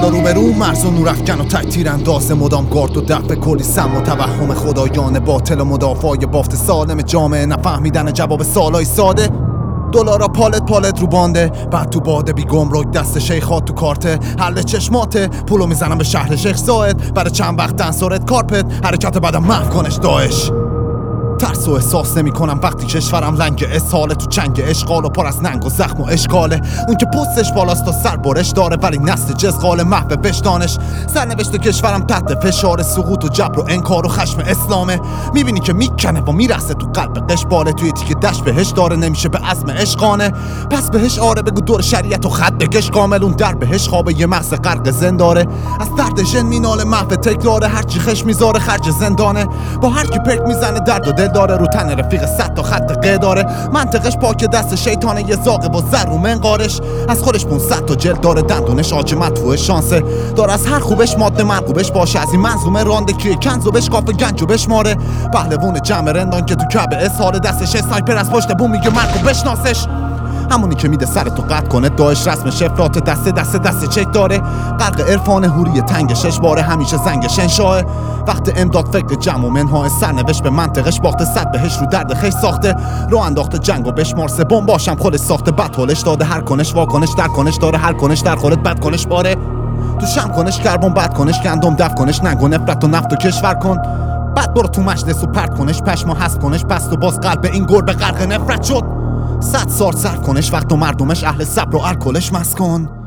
بالا رو به رو مرز و نورافکن و تک تیر انداز مدام گارد و دفع کلی سم و توهم خدایان باطل و مدافعای بافت سالم جامعه نفهمیدن جواب سوالای ساده. دلارا پالت رو بانده بعد تو باده بی گمرک دست شیخات تو کارته حل چشماته پولو میزنم به شهر شیخ زاید برای چند وقت دنسارت کارپت حرکت بعدم محو کنش داعش. ترس و احساس نمی کنم وقتی کشورم لنگ اسحاله تو چنگ اشغال و پر از ننگ و زخم و اشکاله. اون که پستش بالاست و سر برش داره ولی نسل جزغال محو بشدانش. سرنوشت کشورم تحت فشار سقوط و جبر و انکار و خشم اسلامه. میبینی که میکنه و میرسه تو قلب قشباله توی تیک دشت بهش داره نمیشه به عزم عشقانه. پس بهش آره بگو دور شریعت و خط بکش کامل اون در بهش خوابه یه مغز غرق زنداره. از درد ژن میناله محو تکراره هرچی خش میذاره خرج زندانه. با هر کی پک میزنه درد و دل داره رو تن رفیق 100 تا خط ق داره. منطقش پاک دست شیطانه یه زاغه و زر و منقارش. از خودش 500 تا جلد داره دندونش آج مدفوع شانسه داره از هر خوبش ماده مرغوبش باشه از این منظومه رانده که کنزو بش کافه گنجو بشماره. پهلوون جمع رندان که تو کعبه اسحال دستش سنایپر از پشت بوم میگه مرگو بشناسش. همونی که میده سر تو قطع کنه داعش رسم شفرات دست چک داره. غرق عرفان هوری تنگ شش باره همیشه زنگش انشاه. وقت امداد فکر جمع و منهای سرنوشت به منطقش باخته صد بهش رو درد خیش ساخته. رو انداخته جنگ و بشمار سبون باشم خودش ساخته بد حالش داده هر کنش واکنش در کنش داره هر کنش در خودت بد کنش باره. تو شم کنش کربن بد کنش گندم دف کنش ننگ و نفرت و نفت و کشور کن. بعد برو تو مجلس و پرت کنش پشما هست کنش پس تو باز قلب این گربه غرق نفرت شد. 100 سال صرف کنش وقت و مردمش اهل صبر و الکلش مسکن.